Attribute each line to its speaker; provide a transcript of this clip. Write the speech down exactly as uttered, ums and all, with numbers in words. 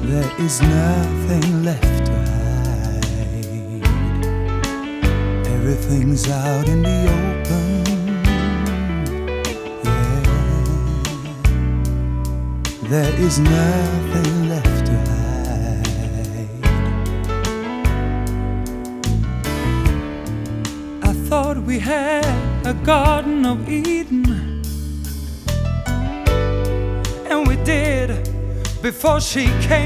Speaker 1: There is nothing left to hide. Everything's out in the open. Yeah. There is nothing left to hide. I thought we had a Garden of Eden, and we did before she came